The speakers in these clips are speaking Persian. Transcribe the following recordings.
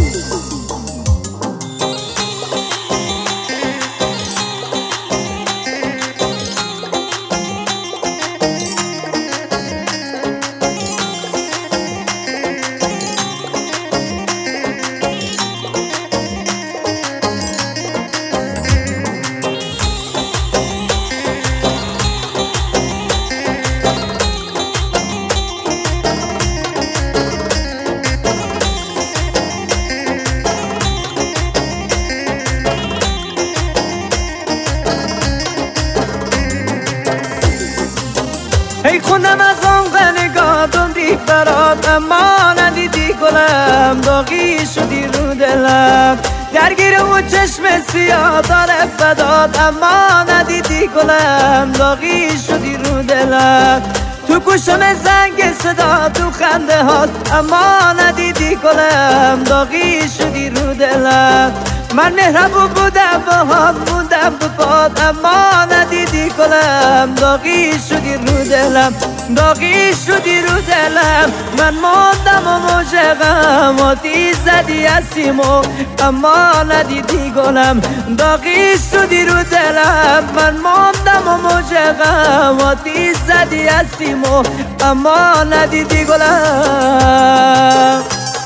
ای خونم از آن نگاه دی برات، اما ندیدی گلم داغی شدی رو دلم، درگیر اون چشم سیاه داره فدات، اما ندیدی گلم داغی شدی رو دلم، تو گوشم زنگ صدا تو خنده هات، اما ندیدی گلم داغی شدی رو دلم، من مهربون بودم با هم موندم به پات، اما ندیدی گلم داغی شدی رو دلم، داغی شدی رو دلم، من موندم و موج غم آتیش زدی از سیمو، اما ندیدی گلم داغی شدی رو دلم، من موندم و موج غم آتیش زدی از سیمو، اما ندیدی گلم.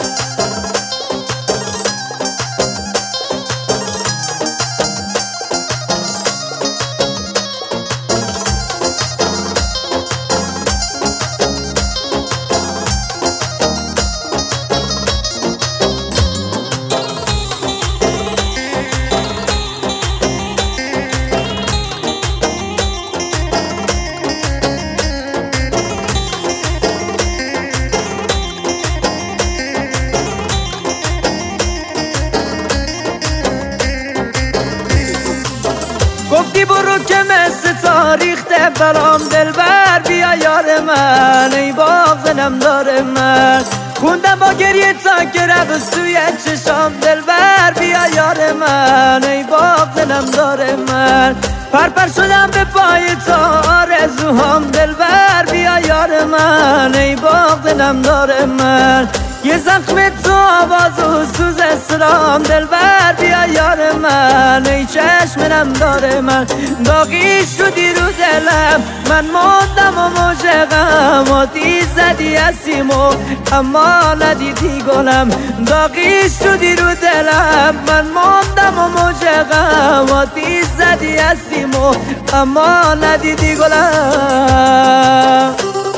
گفتی برو که مثل تاریخته برام دلبر، بیا یار من ای باغ داره من، خوندم با گریه تا که رفت سوی چشام دلبر، بیا یار من ای باغ داره من، پرپر شدم به پای تا آرزوهام دلبر، بیا یار من ای باغ داره من، یه زخم تو آواز و سوز اسرام دلبر، بیا یار من ای چشم داره من، داغی شدی رو دلم، من موندم و موج غم آتیش زدی از سیمو، اما ندیدی گلم داغی شدی رو دلم، من موندم و موج غم آتیش زدی از سیمو، اما ندیدی گلم.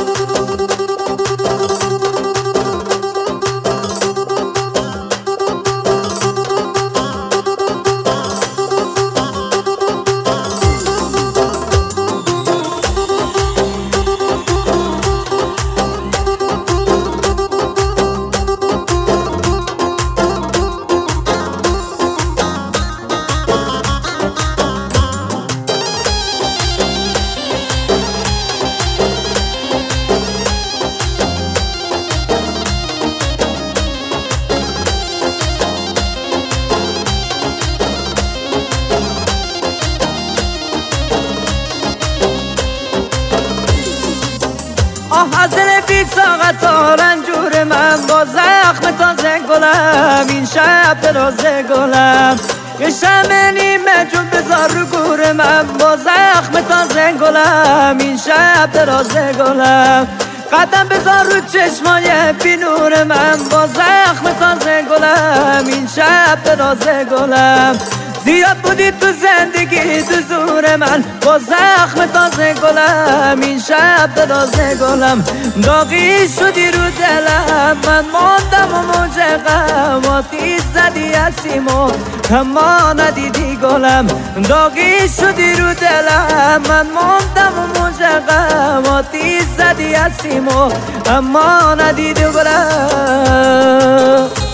از دل بی طاقت ها رنجور من، با زخم تازه گلم این شب درازه گلم، یه شمع نیمه جون بذار رو گور من، با زخم تازه گلم این شب درازه گلم، قدم بذار رو چشمای بی نور من، با زخم تازه گلم این شب درازه گلم، زیاد بودی تو زندگی تو زور من، با زخم تازه گلم این شب درازه گلم، داغی شدی رو دلم، من موندم و موج غم آتیش زدی از سیمو، اما ندیدی گلم داغی شدی رو دلم، من موندم و موج غم آتیش زدی از سیمو، اما ندیدی گلم.